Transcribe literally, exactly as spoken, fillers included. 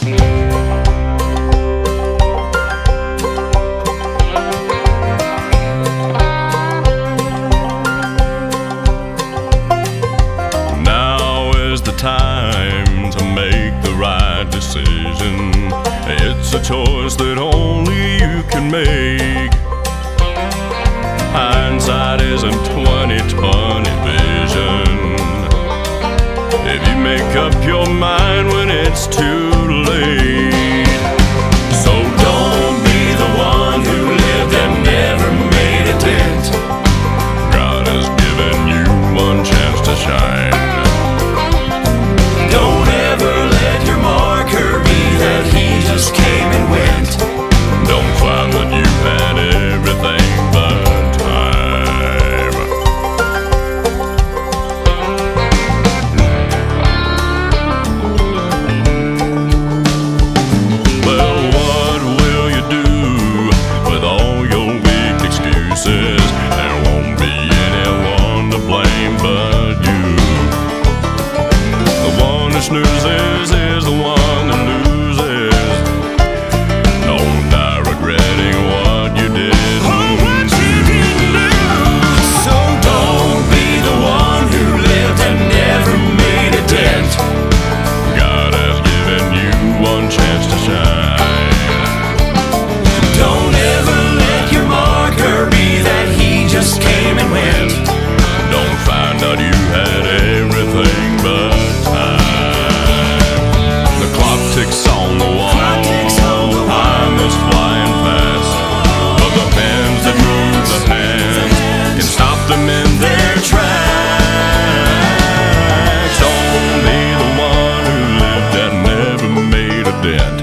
Time to make the right decision. It's a choice that only you can make. Hindsight isn't twenty twenty vision. If you make up your mind when it's too late, so don't be the one who lived and never made a dent. God has given you one chance to shine. Don't ever let your marker be that he just came and went. Don't find that you had everything but time. Well, what will you do with all your weak excuses? There won't be anyone to blame but you. The one who snoozes is the one that loses. Don't die regretting what you did. Oh, what you didn't do. So don't be the one who lived and never made a dent. God has given you one chance to shine. Don't ever let your marker be that he just came and went. Don't find out you had everything but ticks on the wall. Time is flying fast, but the pens that move the hands can stop them in their tracks. Don't be the one who lived and never made a dent.